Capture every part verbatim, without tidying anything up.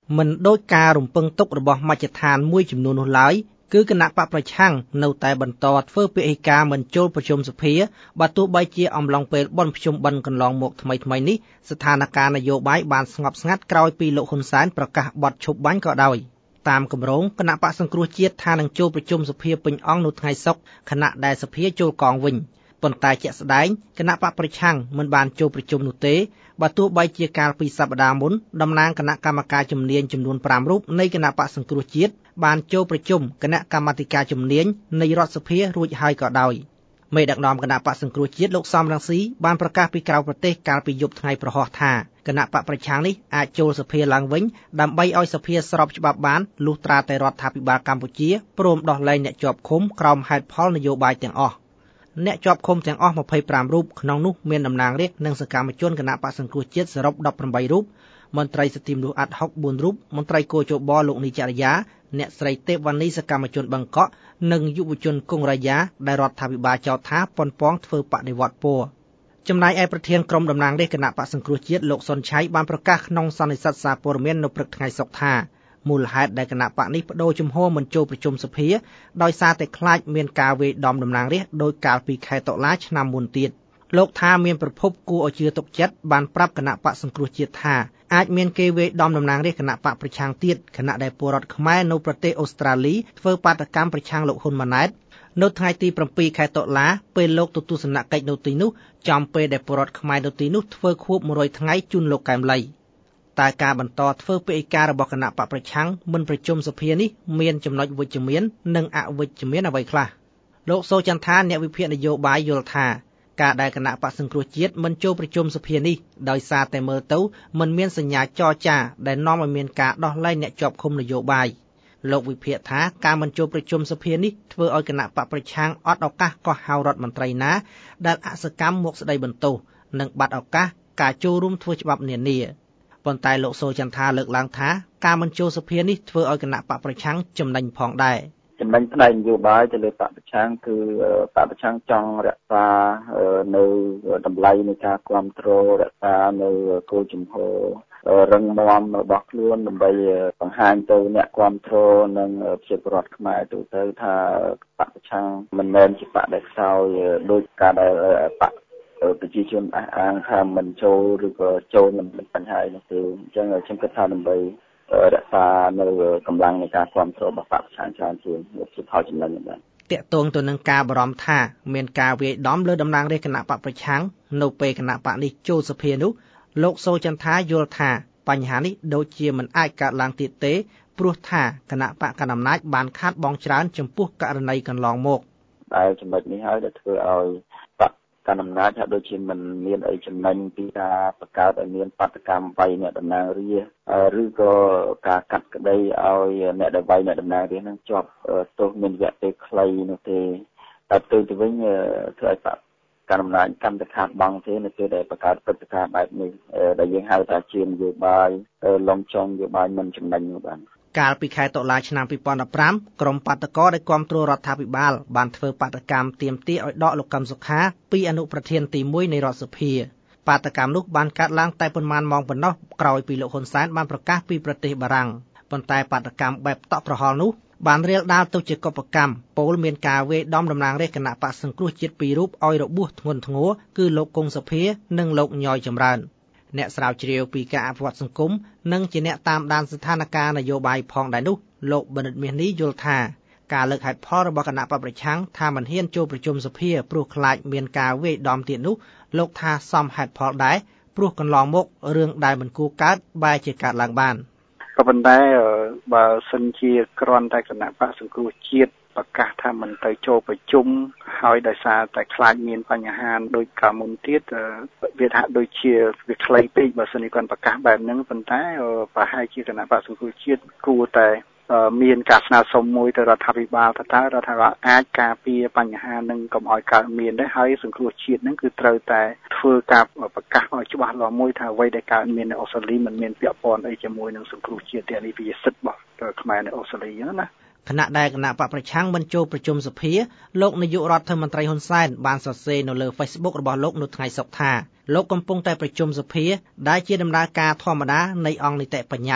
មិនដោយការរំពឹងទុករបស់មជ្ឈដ្ឋានមួយចំនួននោះឡើយគឺគណៈបកប្រឆាំងនៅតែបន្តធ្វើពិធីការមិនចូលប្រជុំសភាបើទោះបីជាអំឡុងពេលបន់ភ្ជុំបិណ្ឌកន្លងមកថ្មីថ្មីនេះស្ថានភាពនយោបាយបានស្ងប់ស្ងាត់ក្រោយពីលោកហ៊ុនសែនប្រកាសបទឈប់បាញ់ក៏ដោយតាមគម្រោងគណៈបកសង្គ្រោះជាតិថានឹងចូលប្រជុំសភាពេញអង្គនៅថ្ងៃសុក្រខណៈដែលសភាចូលកងវិញប៉ុន្តែជាក់ស្ដែងគណៈបកប្រឆាំងមិនបានចូលប្រជុំនោះទេបើទោះបីជាកាលពីសប្តាហ៍មុនតំណាងគណៈកម្មការជំនាញចំនួនប្រាំរូបនៃគណៈបកសង្គ្រោះជាតិបានចូលប្រជុំគណៈកម្មាធិការជំនាញនៃរដ្ឋសភារួចហើយក៏ដោយមេដឹកនាំគណៈបកសង្គ្រោះជាតិលោកសំរងស៊ីបានប្រកាសពីក្រៅប្រទេសកាលពីយប់ថ្ងៃប្រហោះថាគណៈបកប្រឆាំងនេះអាចចូលសភាឡើងវិញដើម្បីឲ្យសភាស្របច្បាប់បានលុះត្រាតែរដ្ឋាភិបាលកម្ពុជាព្រមដោះលែងអ្នកជាប់ឃុំក្រោមហេតុផលនយោបាយទាំងអស់អ្នកជាប់ឃុំទាំងអស់ម្ភៃប្រាំរូបក្នុងនោះមានតំណាងរាស្ត្រនិងសកម្មជនគណៈបកសង្គ្រោះជាតិសរុបដប់ប្រាំបីរូបមន្ត្រីសិទ្ធិមនុស្សអាត់ហុកបួនរូបមន្ត្រីគយជបលោកនីចរិយាអ្នកស្រីទេពវណ្ណីសកម្មជនបឹងកក់និងយុវជនគង់រាយាដែលរដ្ឋាភិបាលចោទថាប៉ុនប៉ងធ្វើបដិវត្តពណ៌ចំណែកឯប្រធានក្រុមតំណាងរាស្ត្រគណៈបកសង្គ្រោះជាតិលោកសុនឆៃបានប្រកាសក្នុងសន្និសីទសារព័ត៌មាននៅព្រឹកថ្ងៃសុក្រថាមូលហេតុដែលគណៈបកនេះបដូរជំហរមិនចូលប្រជុំសភាដោយសារតែខ្លាចមានការវាយដំតំណាងរាស្ត្រដោយកាលពីខែតុលាឆ្នាំមុនទៀតលោកថាមានប្រភពគួរឲ្យជឿទុកចិត្តបានប្រាប់គណៈបកសង្គ្រោះជាតិថាអាចមានគេវាយដំតំណាងរាស្ត្រគណៈបកប្រឆាំងទៀតខណៈដែលពលរដ្ឋខ្មែរនៅប្រទេសអូស្ត្រាលីធ្វើបាតកម្មប្រឆាំងលោកហ៊ុនម៉ាណែតនៅថ្ងៃទីប្រាំពីរខែតុលាពេលលោកទៅទស្សនកិច្ចនៅទីនោះចំពេលដែលពលរដ្ឋខ្មែរនៅទីនោះធ្វើខួបមួយរយថ្ងៃជូនលោកកែមលីតែការបន្តធ្វើពិធីការរបស់គណៈបកប្រឆាំងមិនប្រជុំសភានេះមានចំណុចវិជ្ជមាននិងអវិជ្ជមានអ្វីខ្លះលោកសូចន្ទថាអ្នកវិភាគនយោបាយយល់ថាការដែលគណៈបកសង្គ្រោះជាតិមិនចូលប្រជុំសភានេះដោយសារតែមើលទៅមិនមានសញ្ញាចរចាដែលនាំឲ្យមានការដោះលែងអ្នកជាប់ឃុំនយោបាយលោកវិភាគថាការមិនចូលប្រជុំសភានេះធ្វើឲ្យគណៈបកប្រឆាំងអត់ឱកាសកោះហៅរដ្ឋមន្ត្រីណាដែលអសកម្មមកស្ដីបន្ទោសនិងបាត់ឱកាសការចូលរួមធ្វើច្បាប់នានាប៉ុន្តែលោកសូចន្ទថាលើកឡើងថាការមិនចូលសភានេះធ្វើឲ្យគណៈបកប្រឆាំងចំណេញផងដែរចំណេញផ្នែកនយោបាយទៅលើបកប្រឆាំងគឺបកប្រឆាំងចង់រក្សានៅតម្លៃនៃការគ្រប់គ្រងរក្សានៅគោលជំហររឹងមាំរបស់ខ្លួនដើម្បីបង្ហាញទៅអ្នកគ្រប់គ្រងនិងប្រជាពលរដ្ឋខ្មែរទូទៅថាបកប្រឆាំងមិនមែនជាបកដែលខ្សោយដោយការដែលបកប្រជាជនអះអាងថាមិនចូលឬក៏ចូលមិនមានបញ្ហានោះទេអញ្ចឹងខ្ញុំគិតថាដើម្បីរក្សានៅកម្លាំងនៃការគ្រប់គ្រងរបស់បកប្រឆាំងច្រើនជាងជាផលចំណេញបាទតាក់ទងទៅនឹងការបារម្ភថាមានការវាយដំលើតំណាងរាស្ត្រគណៈបកប្រឆាំងនៅពេលគណៈបកនេះចូលសភានោះលោកសូចន្ទថាយល់ថាបញ្ហានេះដូចជាមិនអាចកើតឡើងទៀតទេព្រោះថាគណៈបកកណ្ដាលអំណាចបានខាតបង់ច្រើនចំពោះករណីកន្លងមកដែលចំណុចនេះហើយដែលធ្វើឲ្យបកកណ្ដាលអំណាចថាដូចជាមិនមានអីចំណេញពីការបង្កើតឲ្យមានបាតកម្មវាយអ្នកតំណាងរាស្ត្រឬក៏ការកាត់ក្តីឲ្យអ្នកដែលវាយអ្នកតំណាងរាស្ត្រនឹងជាប់ទោសមានរយៈពេលខ្លីនោះទេតែទៅទៅវិញធ្វើឲ្យបកការអំណាចកម្មតខាតបង់ទេនៅពេលដែលបង្កើតព្រឹត្តិការណ៍បែបនេះដែលយើងហៅថាជានយោបាយលំចង់នយោបាយមិនចំណេញនោះបាទកាលពីខែតុលាឆ្នាំពីរពាន់ដប់ប្រាំក្រុមបាតកោដែលគាំទ្ររដ្ឋាភិបាលបានធ្វើបាតកម្មទាមទារឲ្យដកលោកកឹមសុខាពីអនុប្រធានទីមួយនៃរដ្ឋសភាបាតកម្មនោះបានកាត់ឡើងតែប៉ុន្មានម៉ោងប៉ុណ្ណោះក្រោយពីលោកហ៊ុនសែនបានប្រកាសពីប្រទេសបារាំងប៉ុន្តែបាតកម្មបែបតក់ក្រហល់នោះបានរាលដាលទៅជាកុបកម្មពោលមានការវាយដំតំណាងរាស្ត្រគណៈបកសង្គ្រោះជាតិពីររូបឲ្យរបួសធ្ងន់ធ្ងរគឺលោកគង់សុភានិងលោកញយចម្រើនអ្នកស្រាវជ្រាវពីការអភិវឌ្ឍសង្គមនិងជាអ្នកតាមដានស្ថានភាពនយោបាយផងដែរនោះលោកបណ្ឌិតមាសនេះយល់ថាការលើកហេតុផលរបស់គណៈបកប្រឆាំងថាមិនហ៊ានចូលប្រជុំសភាព្រោះខ្លាចមានការវាយដំទៀតនោះលោកថាសមហេតុផលដែរព្រោះកន្លងមករឿងដែលមិនគួរកើតបែរជាកើតឡើងបានក៏ប៉ុន្តែបើសិនជាគ្រាន់តែគណៈបកសង្គ្រោះជាតិប្រកាសថាមិនទៅចូលប្រជុំហើយដោយសារតែខ្លាចមានបញ្ហាដោយកាលមុនទៀតវាថាដូចជាវាខ្លីពេកបើសិនជាគាត់ប្រកាសបែបហ្នឹងប៉ុន្តែប្រហែលជាគណៈបកសង្គ្រោះជាតិគួរតែមានការស្នើសុំមួយទៅរដ្ឋាភិបាលថាតើរដ្ឋាភិបាលអាចការពារបញ្ហានឹងកុំឲ្យកើតមានដែរហើយសង្គ្រោះជាតិហ្នឹងគឺត្រូវតែធ្វើការប្រកាសឲ្យច្បាស់លាស់មួយថាអ្វីដែលកើតមាននៅអូស្ត្រាលីមិនមានពាក់ព័ន្ធអីជាមួយនឹងសង្គ្រោះជាតិទេនេះវាសិទ្ធិរបស់ខ្មែរនៅអូស្ត្រាលីហ្នឹងណាខណៈដែលគណៈបកប្រឆាំងមិនចូលប្រជុំសភាលោកនាយករដ្ឋមន្ត្រីហ៊ុនសែនបានសរសេរនៅលើ Facebook របស់លោកនៅថ្ងៃសុក្រថាលោកកំពុងតែប្រជុំសភាដែលជាដំណើរការធម្មតានៃអង្គនីតិបញ្ញត្តិ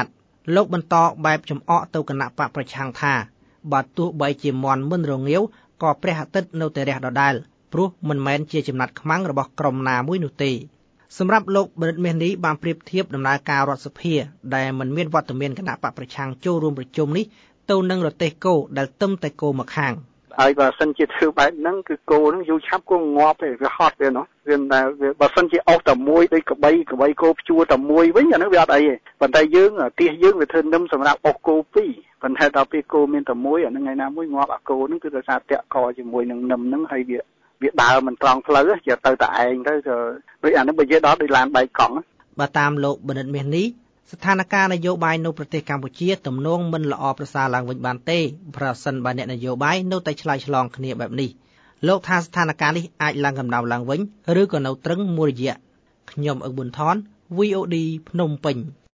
លោកបន្តបែបចំអកទៅគណៈបកប្រឆាំងថាបើទោះបីជាមន់មិនរងាវក៏ព្រះអាទិត្យនៅតែរះដដែលព្រោះមិនមែនជាចំណាត់ខ្មាំងរបស់ក្រុមណាមួយនោះទេសម្រាប់លោកបណ្ឌិតមាសនេះបានប្រៀបធៀបដំណើរការរដ្ឋសភាដែលមិនមានវត្តមានគណៈបកប្រឆាំងចូលរួមប្រជុំនេះទៅនឹងរទេះគោដែលទឹមតែគោមកខាងហើយបើសិនជាធ្វើបែបហ្នឹងគឺគោហ្នឹងយូរឆាប់គោងាប់ទេវាហត់វាណោះវាតែបើសិនជាអស់តែមួយដូចកបីកបីគោព្យួរតែមួយវិញអាហ្នឹងវាអត់អីទេប៉ុន្តែយើងទិះយើងវាធ្វើនឹមសម្រាប់អស់គោពីរប៉ុន្តែដល់ពេលគោមានតែមួយអាហ្នឹងថ្ងៃណាមួយងាប់អាគោហ្នឹងគឺដោយសារតាក់កជាមួយនឹងនឹមហ្នឹងហើយវាវាដើរមិនត្រង់ផ្លូវជាទៅតែឯងទៅដូចអាហ្នឹងបើនិយាយដល់ដូចឡានបែកកង់បើតាមលោកបណ្ឌិតមាសនេះស្ថានភាពនយោបាយនៅប្រទេសកម្ពុជាទំនងមិនល្អប្រសើរឡើងវិញបានទេប្រសិនបើអ្នកនយោបាយនៅតែឆ្លើយឆ្លងគ្នាបែបនេះលោកថាស្ថានភាពនេះអាចឡើងកម្ដៅឡើងវិញឬក៏នៅត្រឹងមួយរយៈខ្ញុំអឹកប៊ុនថន វី អូ ឌី ភ្នំពេញ